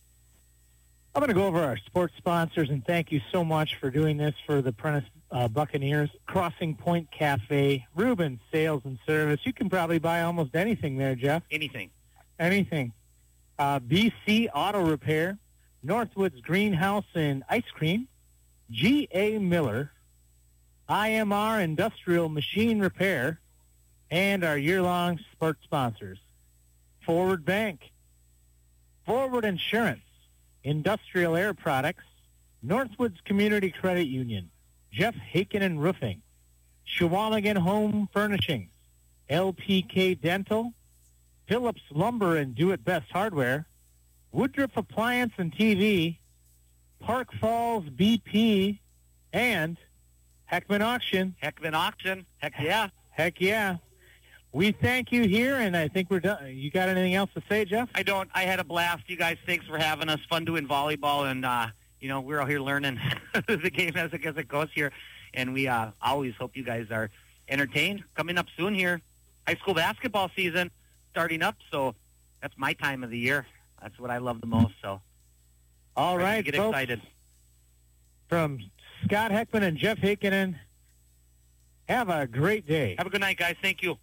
I'm going to go over our sports sponsors, and thank you so much for doing this for the Prentice uh, Buccaneers. Crossing Point Cafe, Rubens Sales and Service. You can probably buy almost anything there, Jeff. Anything. Anything. Uh, B C Auto Repair, Northwoods Greenhouse and Ice Cream, G A Miller, I M R Industrial Machine Repair, and our year-long sports sponsors. Forward Bank, Forward Insurance, Industrial Air Products, Northwoods Community Credit Union, Jeff Heikkinen Roofing, Shawamigan Home Furnishings, L P K Dental, Phillips Lumber and Do It Best Hardware, Woodruff Appliance and T V, Park Falls B P, and Heckman Auction. Heckman Auction. Heck yeah. Heck yeah. We thank you here, and I think we're done. You got anything else to say, Jeff? I don't. I had a blast. You guys, thanks for having us. Fun doing volleyball, and, uh, you know, we're out here learning the game as it, as it goes here. And we uh, always hope you guys are entertained. Coming up soon here, high school basketball season starting up, so that's my time of the year. That's what I love the most. So, All right, get folks. excited. From Scott Heckman and Jeff Heikkinen, have a great day. Have a good night, guys. Thank you.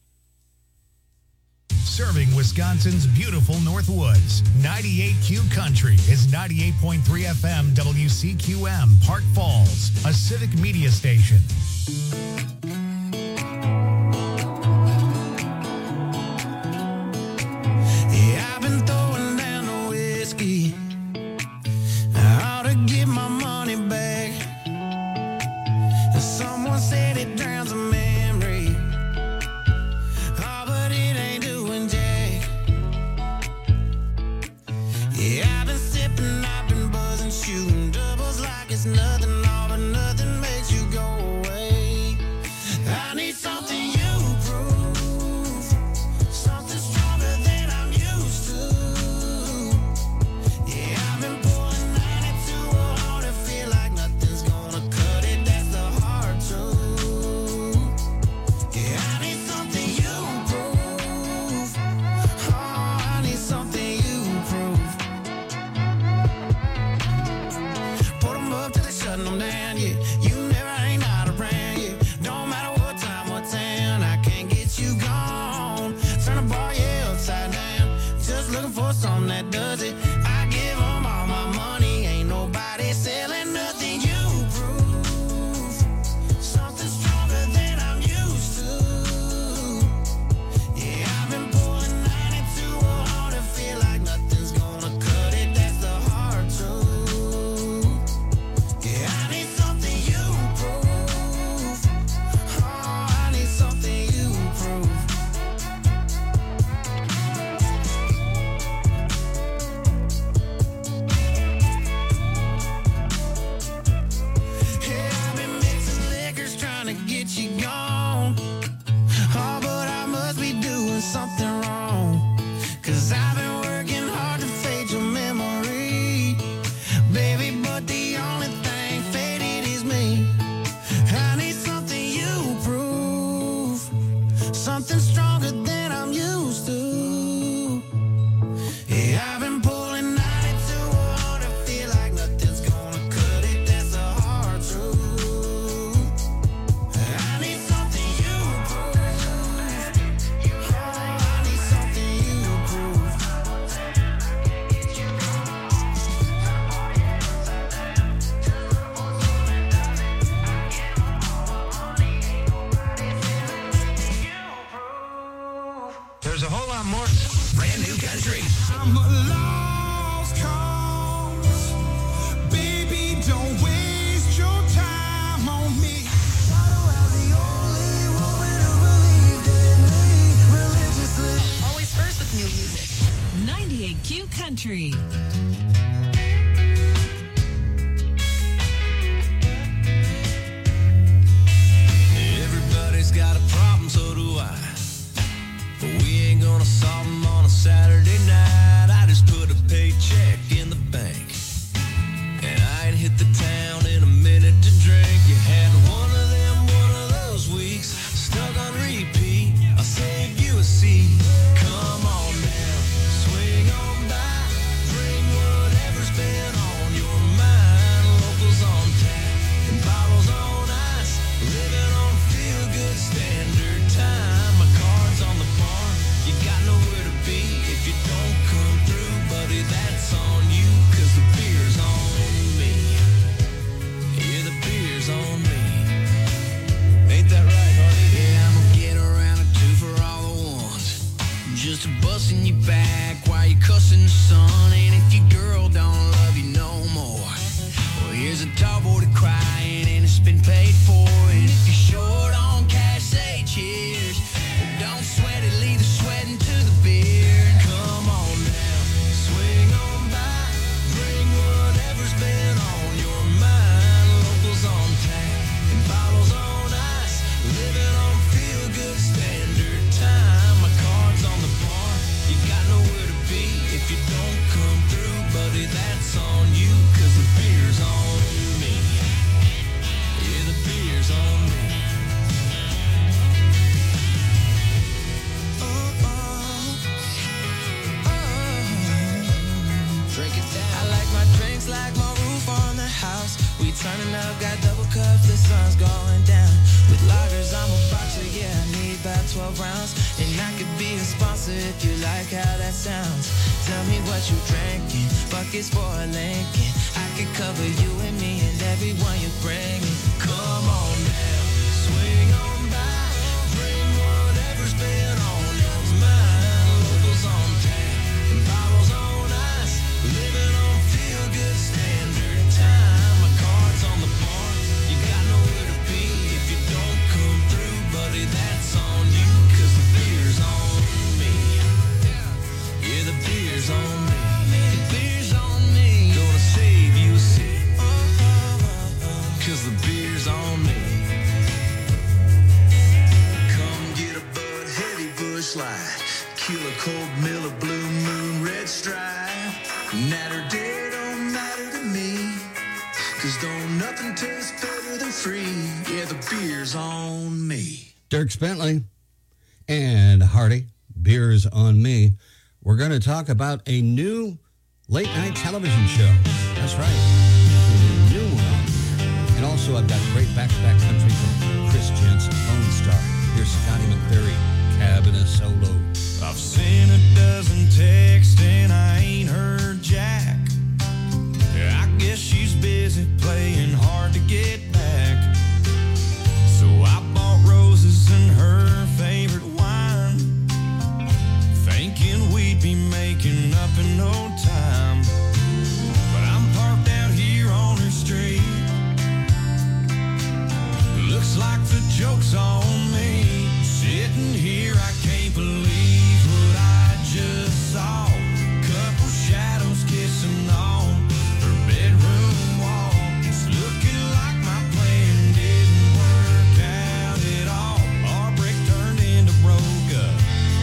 Serving Wisconsin's beautiful Northwoods. ninety-eight Q Country is ninety-eight point three F M W C Q M, Park Falls, a civic media station. Yeah, I've been throwing down the whiskey. I ought to get my money back. Someone said it drowns a memory. Oh, but it ain't doing jack. Yeah, I've been sipping, I've been buzzing, shooting doubles like it's nothing. All but nothing makes you go away. I need something you prove, something stronger than I'm used to. Yeah, I've been pulling ninety-two hard and feel like nothing's gonna cut it. That's the hard truth. Yeah, I need something you prove. Oh, I need something you prove. Put 'em up till they shutting them down, yeah. You never ain't out around, yeah. Don't matter what time, what town, I can't get you gone. Turn the bar, yeah, upside down. Just looking for something that does it. I give 'em all my money, ain't nobody selling nothing. You prove something stronger than I'm used to. Yeah, I've been pulling ninety-two hard and feel like nothing's gonna cut it. That's the hard truth. Yeah, I need something you prove. Oh, I need something you prove. lost cause. Baby, don't waste your time on me. Always first with new music. ninety-eight Q Country. Everybody's got a problem, so do I. But we ain't gonna solve them on a Saturday night. I just put a paycheck in the bank, and I ain't hit the town in a minute to drink. You had one of them, one of those weeks, stuck on repeat. I'll save you a seat. Come on now, swing on by, bring whatever's been on your mind. Locals on tap and bottles on ice, living on feel-good standard time. My card's on the bar, you got nowhere to be if you don't come through, buddy. That's on you, cause the beer's on me. Yeah, the beer's on me. Ain't that right, honey? Yeah, I'm gonna get around a two for all the ones, just a busting you back while you cussing the sun. And if your girl don't love you no more, well, here's a tall boy to crying and it's been paid for. And if you're short on cash, say cheers. Don't sweat it, leave the sweating to the beer. Come on now, swing on by, bring whatever's been on your mind. Locals on tap and bottles on ice, living on feel-good standard time. My card's on the bar, you got nowhere to be if you don't come through, buddy. That's on you, cause the beer's on me. Yeah, the beer's on me. Drink it down. I like my drinks like my roof on the house. We turning up, got double cups, the sun's going down. With lagers, I'm a boxer, yeah, I need about twelve rounds. And I could be a sponsor if you like how that sounds. Tell me what you drinking, buckets for a Lincoln. I could cover you and me and everyone you bring. Come on now, swing on by, bring whatever's been on your mind. Locals on tap and bottles on ice, living on feel-good standard time. My card's on the bar, you got nowhere to be if you don't come through, buddy. That's on you, cause the beer's on me. Yeah, the beer's on me. The beer's on me. Gonna save you a seat, cause the beer's on me. Come get a Bud Heavy Bush Light, Killer Cold Miller Blue Moon Red Stripe. Night or day don't matter to me, cause don't nothing taste better than free. Yeah, the beer's on me. Dirk Bentley and Hardy, Beers on Me. We're going to talk about a new late-night television show. That's right. A new one. And also, I've got great back-to-back country from Chris Jensen, Lone Star. Here's Scotty McCleary, Cabin of Solo. I've seen a dozen texts and I ain't heard Jack. I guess she's busy playing hard to get back. So I bought roses and her favorite wine, thinking we'd be making up in no time. But I'm parked out here on her street. Looks like the joke's on me. Sitting here, I can't believe what I just saw. Couple shadows kissing on her bedroom wall. It's looking like my plan didn't work out at all. Our brick turned into broke up.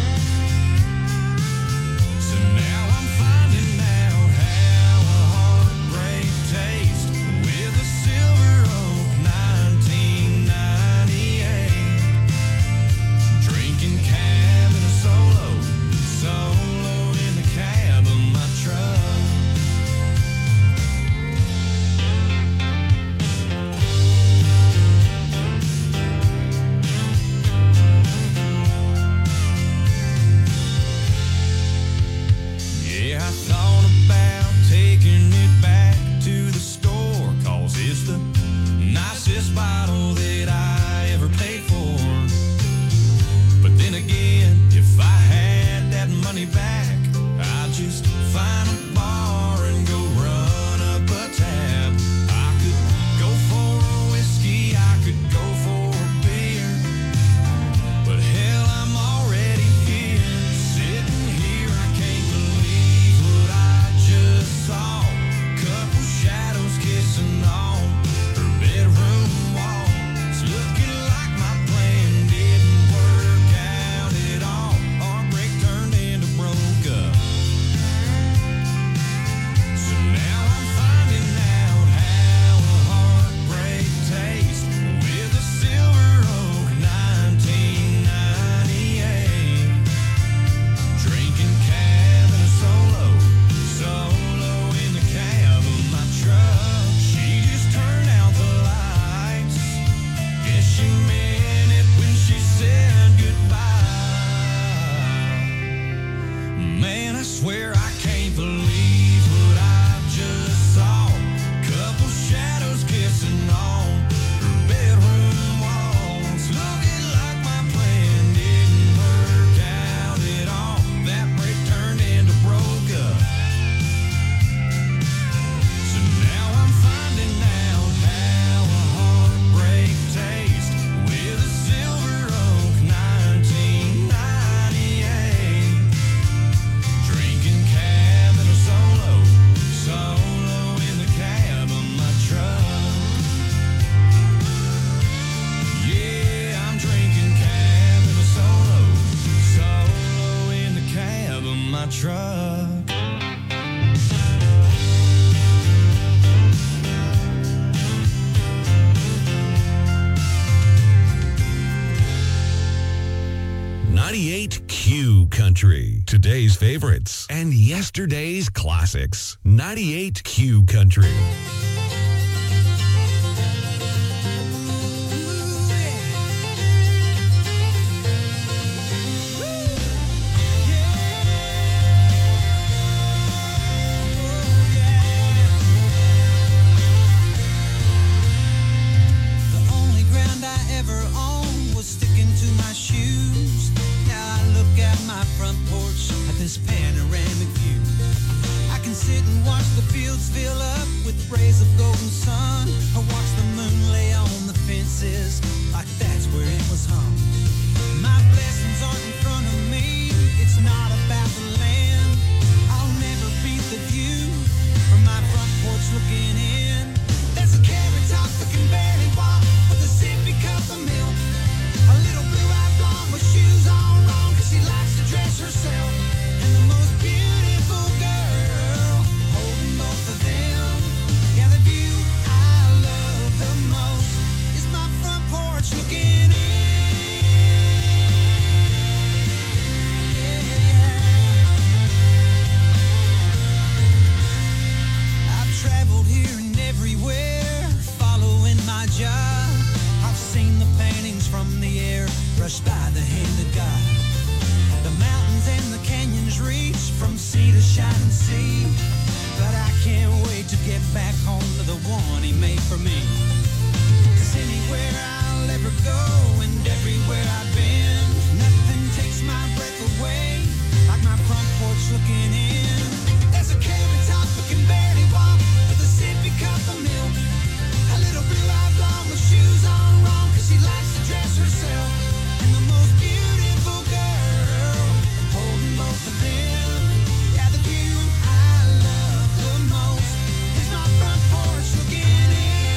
So now I'm finding out how a heartbreak tastes with a Silver Oak nineteen ninety-eight. Drinking Cabin of Solo, solo in the cab of my truck. Yeah, I thought about taking it back to the store, cause it's the nicest bottle that I ever paid for. But then again, if I had that money back, I'd just Country. Today's favorites and yesterday's classics. ninety-eight Q Country. Panoramic view. I can sit and watch the fields fill up with rays of golden sun. I watch the moon lay on the fences like that's where it was hung. My blessings aren't in front of me. It's not about the land. I'll never beat the view from my front porch looking in. There's a carrot top that can barely walk with a sippy cup of milk. A little blue-eyed blonde with shoes all wrong 'cause she likes to dress herself. And the most beautiful girl holding both of them. Yeah, the view I love the most is my front porch looking in. Yeah. I've traveled here and everywhere, following my job. I've seen the paintings from the air brushed by the hand of God. The mountains and the canyons reach from sea to shining sea. But I can't wait to get back home to the one he made for me. 'Cause anywhere I'll ever go and everywhere I've been, nothing takes my breath away like my front porch looking in. There's a carrot top that can barely walk with a sippy cup of milk. A little blue-eyed blonde with shoes on wrong 'cause she likes to dress herself. And the most beautiful girl holding both of them. Yeah, the view I love the most is my front porch looking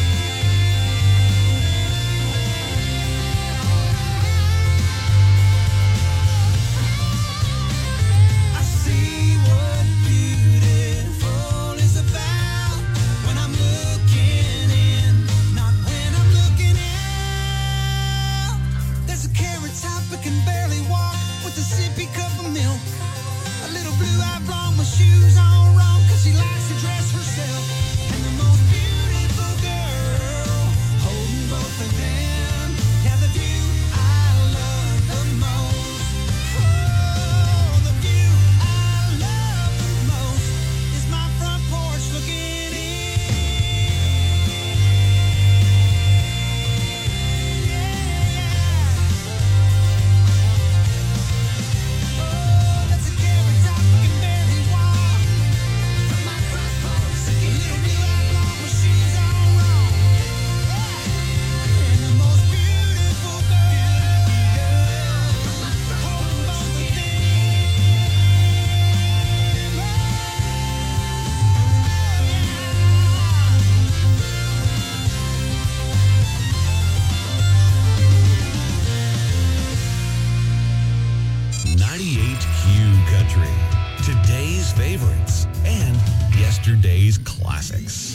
in. I see what beautiful is about when I'm looking in, not when I'm looking out. There's a carrot top that can barely walk with a sippy cup of milk. A little blue-eyed blonde with shoes on wrong 'cause she likes to dress herself. And the most beautiful girl holding both of them. Yeah, the view I love the most. Oh, the view I love the most is my front porch looking ninety-eight Q Country. Today's favorites and yesterday's classics.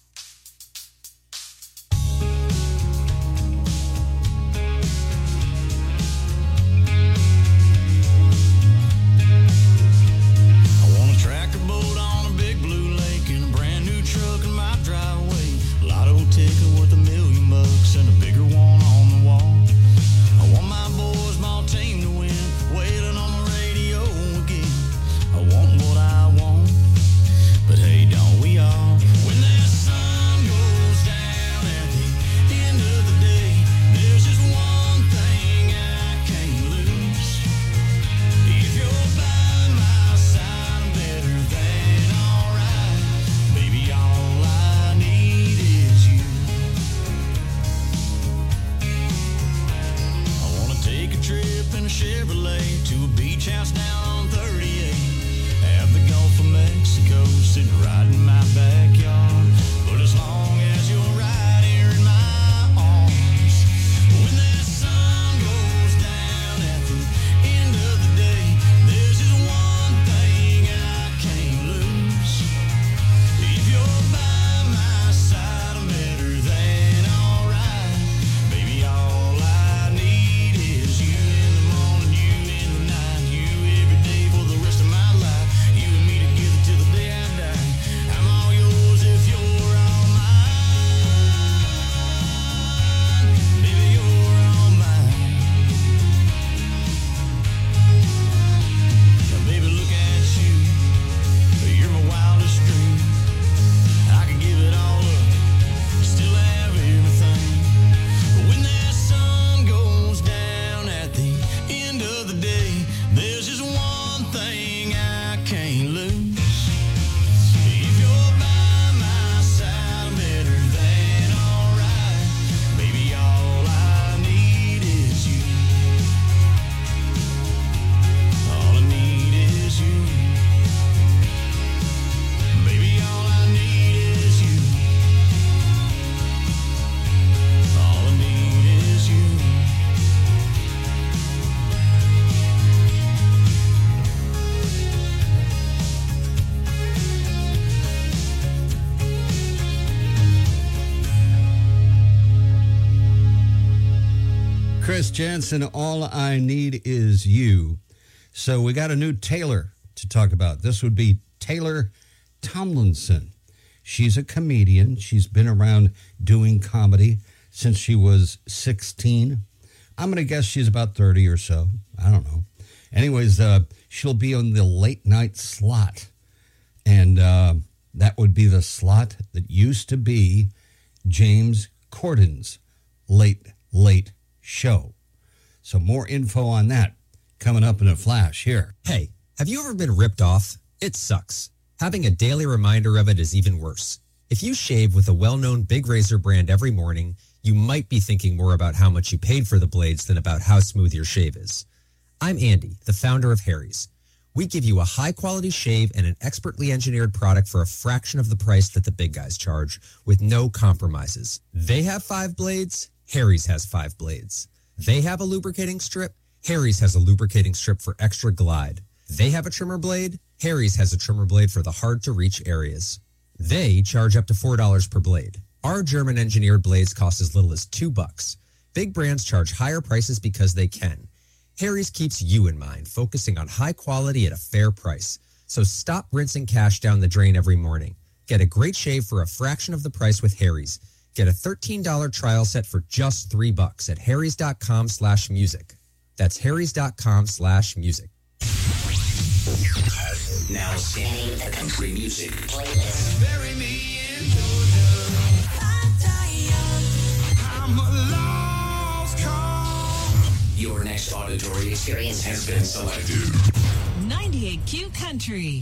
I want a tractor boat on a big blue lake and a brand new truck in my driveway. Lotto ticket worth a million bucks and a bigger one on the wall. I want my boys, my team to win, wailing on the radio again. I want what I want, but hey, don't we all? When they Chris Jansen, All I Need Is You. So we got a new Taylor to talk about. This would be Taylor Tomlinson. She's a comedian. She's been around doing comedy since she was sixteen. I'm going to guess she's about thirty or so. I don't know. Anyways, uh, she'll be on the late night slot. And uh, that would be the slot that used to be James Corden's Late Late Show. So more info on that coming up in a flash here. Hey, have you ever been ripped off? It sucks. Having a daily reminder of it is even worse. If you shave with a well-known big razor brand every morning, you might be thinking more about how much you paid for the blades than about how smooth your shave is. I'm Andy, the founder of Harry's. We give you a high-quality shave and an expertly engineered product for a fraction of the price that the big guys charge, with no compromises. They have five blades. Harry's has five blades. They have a lubricating strip. Harry's has a lubricating strip for extra glide. They have a trimmer blade. Harry's has a trimmer blade for the hard-to-reach areas. They charge up to four dollars per blade. Our German-engineered blades cost as little as two bucks. Big brands charge higher prices because they can. Harry's keeps you in mind, focusing on high quality at a fair price. So stop rinsing cash down the drain every morning. Get a great shave for a fraction of the price with Harry's. Get a thirteen dollars trial set for just three bucks at harrys.com slash music. That's harrys.com slash music. Now scanning the country music playlist. Bury me in I'm a lost cause. Your next auditory experience has been selected. ninety-eight Q Country.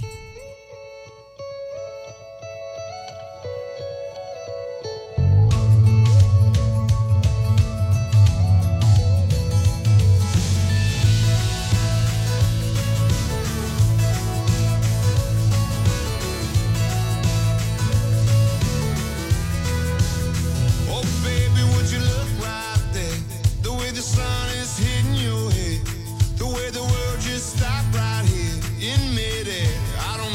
The way the world just stopped right here in midair. I don't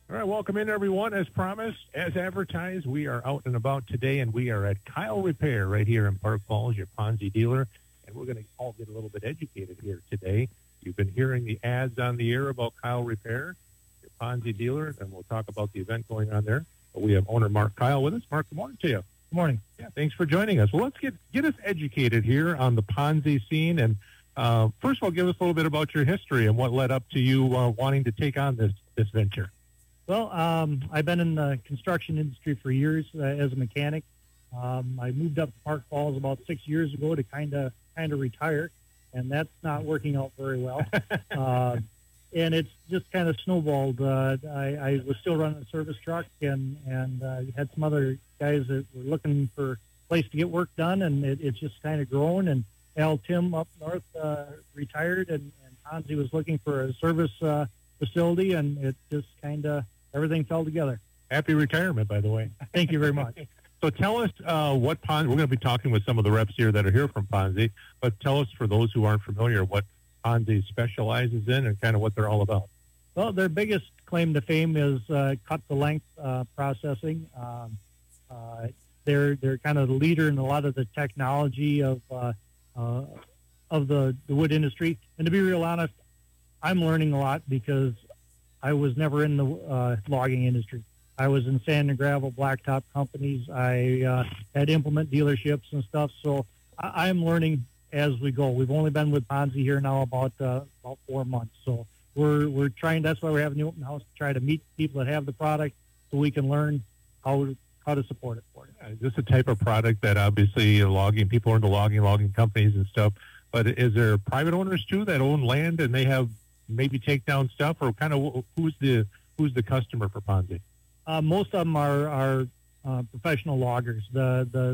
All right, welcome in, everyone. As promised, as advertised, we are out and about today, and we are at Kyle Repair right here in Park Falls, your Ponzi dealer, and we're going to all get a little bit educated here today. You've been hearing the ads on the air about Kyle Repair, your Ponzi dealer, and we'll talk about the event going on there. But we have owner Mark Kyle with us. Mark, good morning to you. Good morning. Yeah, thanks for joining us. Well, let's get get us educated here on the Ponzi scene, and uh, first of all, give us a little bit about your history and what led up to you uh, wanting to take on this this venture. Well, um, I've been in the construction industry for years uh, as a mechanic. Um, I moved up to Park Falls about six years ago to kind of kind of retire, and that's not working out very well. uh, and it's just kind of snowballed. Uh, I, I was still running a service truck, and and uh, had some other guys that were looking for a place to get work done, and it, it's just kind of grown. And Al Tim up north uh, retired, and, and Ponzi was looking for a service uh, facility, and it just kind of everything fell together. Happy retirement, by the way. Thank you very much. So tell us uh, what Ponzi, we're going to be talking with some of the reps here that are here from Ponzi, but tell us, for those who aren't familiar, what Ponzi specializes in and kind of what they're all about. Well, their biggest claim to fame is uh, cut-to-length uh, processing. Um, uh, they're they're kind of the leader in a lot of the technology of uh, uh, of the, the wood industry. And to be real honest, I'm learning a lot because I was never in the uh, logging industry. I was in sand and gravel, blacktop companies. I uh, had implement dealerships and stuff. So I- I'm learning as we go. We've only been with Ponzi here now about uh, about four months. So we're we're trying. That's why we're having the open house to try to meet people that have the product, so we can learn how how to support it for you. Is this a type of product that obviously logging people are into logging, logging companies and stuff? But is there private owners too that own land and they have maybe take down stuff, or kind of who's the who's the customer for Ponzi? Uh, most of them are are uh, professional loggers. The the